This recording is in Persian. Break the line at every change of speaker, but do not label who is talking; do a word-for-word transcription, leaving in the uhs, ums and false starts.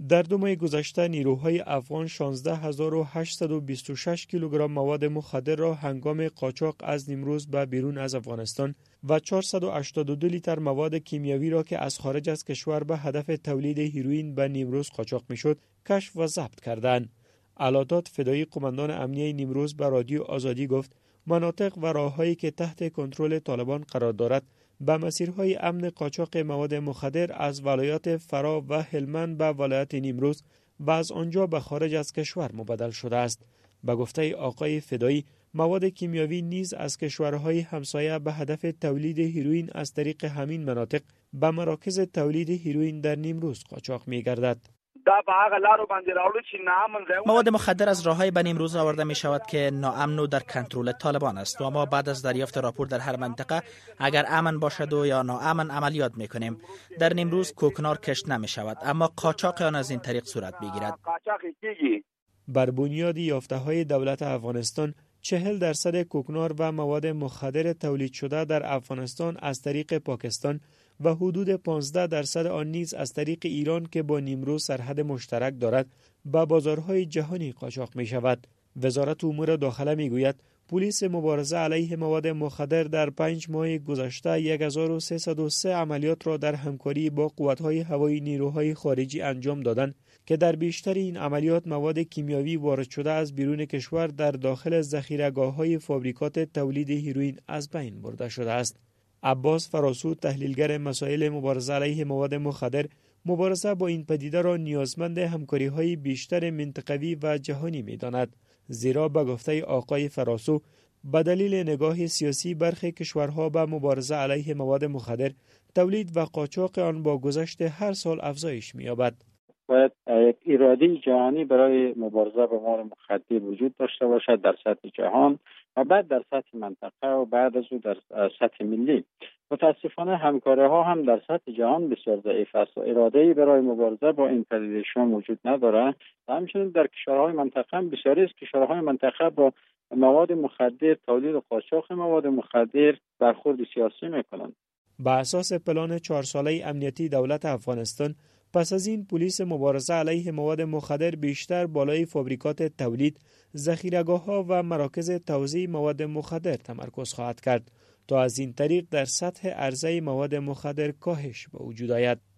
در دو ماه گذشته نیروهای افغان شانزده هزار و هشتصد و بیست و شش کیلوگرم مواد مخدر را هنگام قاچاق از نیمروز به بیرون از افغانستان و چهارصد و هشتاد و دو لیتر مواد کیمیاوی را که از خارج از کشور به هدف تولید هیروئین به نیمروز قاچاق میشد کشف و ضبط کردند. علادات فدایی قماندان امنیه نیمروز به رادیو آزادی گفت مناطق و راههایی که تحت کنترل طالبان قرار دارد به مسیرهای امن قاچاق مواد مخدر از ولایات فرا و هلمند به ولایت نیمروز و از آنجا به خارج از کشور مبادل شده است. به گفته آقای فدایی مواد کیمیاوی نیز از کشورهای همسایه به هدف تولید هیروئین از طریق همین مناطق به مراکز تولید هیروئین در نیمروز قاچاق می‌گردد.
مواد مخدر از راههای به نیمروز آورده می شود که ناامن و در کنترل طالبان است و ما بعد از دریافت راپور در هر منطقه اگر امن باشد و یا ناامن عملیات می کنیم. در نیمروز کوکنار کشت نمی شود اما قاچاق آن از این طریق صورت بگیرد.
بر بنیاد یافته‌های دولت افغانستان چهل درصد کوکنار و مواد مخدر تولید شده در افغانستان از طریق پاکستان و حدود پانزده درصد آن نیز از طریق ایران که با نیمروز سرحد مشترک دارد به بازارهای جهانی قاچاق می شود. وزارت امور داخله می گوید پلیس مبارزه علیه مواد مخدر در پنج ماه گذشته هزار و سیصد و سه عملیات را در همکاری با قوت‌های هوایی نیروهای خارجی انجام دادند که در بیشتر این عملیات مواد کیمیاوی وارد شده از بیرون کشور در داخل ذخیره‌گاه‌های فابریکات تولید هیروئین از بین برده شده است. عباس فراسو تحلیلگر مسائل مبارزه علیه مواد مخدر مبارزه با این پدیده را نیازمند همکاری‌های بیشتر منطقوی و جهانی می‌داند، زیرا به گفته آقای فراسو به دلیل نگاه سیاسی برخی کشورها به مبارزه علیه مواد مخدر تولید و قاچاق آن با گذشت هر سال افزایش می‌یابد.
باید یک اراده جهانی برای مبارزه با مواد مخدر وجود داشته باشد در سطح جهان و بعد در سطح منطقه و بعد از او در سطح ملی. متاسفانه همکاری ها هم در سطح جهان بسیار ضعیف است و اراده‌ای برای مبارزه با این پدیده شوم وجود ندارد. همچنین در کشورهای منطقه هم بسیاری از کشورهای منطقه با مواد مخدر، تولید و قاچاق مواد مخدر برخورد سیاسی میکنند.
بر اساس پلان چهار ساله امنیتی دولت افغانستان پس از این پلیس مبارزه علیه مواد مخدر بیشتر بالای فابریکات تولید، ذخیره‌گاه‌ها و مراکز توزیع مواد مخدر تمرکز خواهد کرد تا از این طریق در سطح عرضه مواد مخدر کاهش به وجود آید.